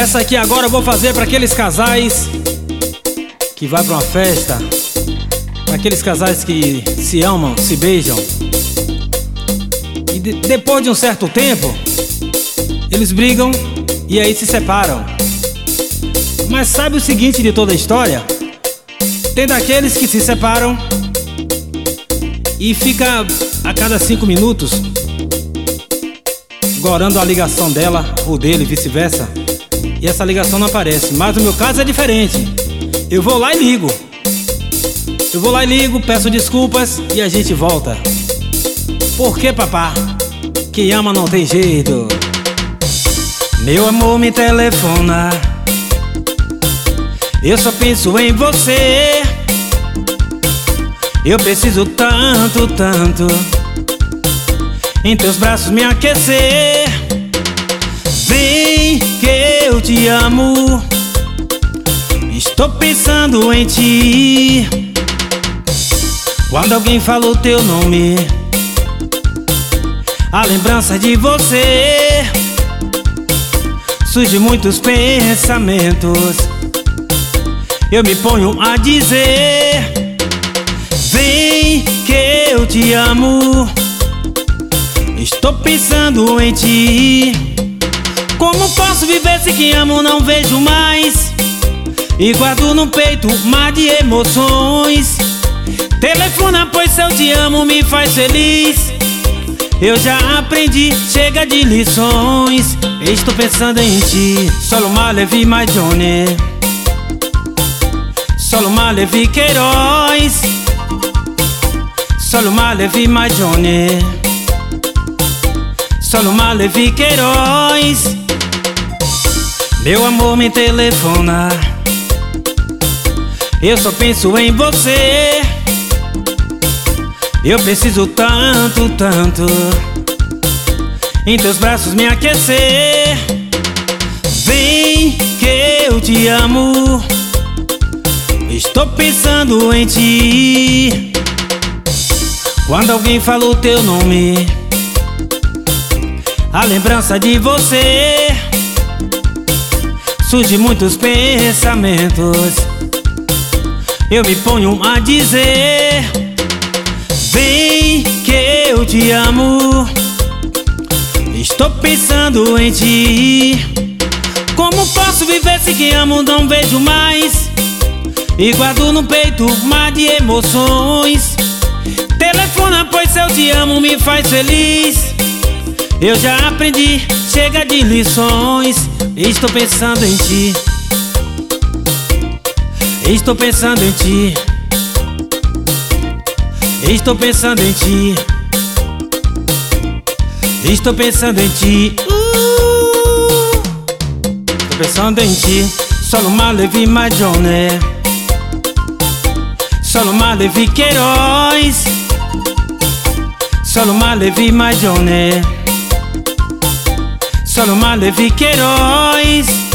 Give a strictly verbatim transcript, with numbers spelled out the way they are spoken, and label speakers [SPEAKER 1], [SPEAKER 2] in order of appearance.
[SPEAKER 1] Essa aqui agora eu vou fazer para aqueles casais que vai para uma festa, para aqueles casais que se amam, se beijam e de, depois de um certo tempo eles brigam e aí se separam. Mas sabe o seguinte de toda a história? Tem daqueles que se separam e fica a cada cinco minutos gorando a ligação dela ou dele, vice-versa, e essa ligação não aparece. Mas o meu caso é diferente. Eu vou lá e ligo. Eu vou lá e ligo, peço desculpas e a gente volta. Por que, papá? Quem ama não tem jeito. Meu amor, me telefona, eu só penso em você. Eu preciso tanto, tanto em teus braços me aquecer. Vem que eu te amo, estou pensando em ti. Quando alguém falou teu nome, a lembrança de você, surge muitos pensamentos. Eu me ponho a dizer: vem que eu te amo, estou pensando em ti. Como posso viver se quem amo não vejo mais? E guardo no peito um mar de emoções. Telefona, pois se eu te amo me faz feliz. Eu já aprendi, chega de lições. Estou pensando em ti. Solo male vi my Johnny, solo male vi Queiroz, solo male vi my Johnny, solo male vi Queiroz. Meu amor, me telefona, eu só penso em você. Eu preciso tanto, tanto em teus braços me aquecer. Vem que eu te amo, estou pensando em ti. Quando alguém falou teu nome, a lembrança de você, surge muitos pensamentos. Eu me ponho a dizer: vem que eu te amo, estou pensando em ti. Como posso viver se quem amo não vejo mais? E guardo no peito um mar de emoções. Telefona, pois se eu te amo me faz feliz. Eu já aprendi, chega de lições. Estou pensando em ti, estou pensando em ti, estou pensando em ti, estou pensando em ti. uh, Estou pensando em ti. Solo male vi my Johnny, solo male vi Queiroz, solo male vi my Johnny, solo male vi Queiroz.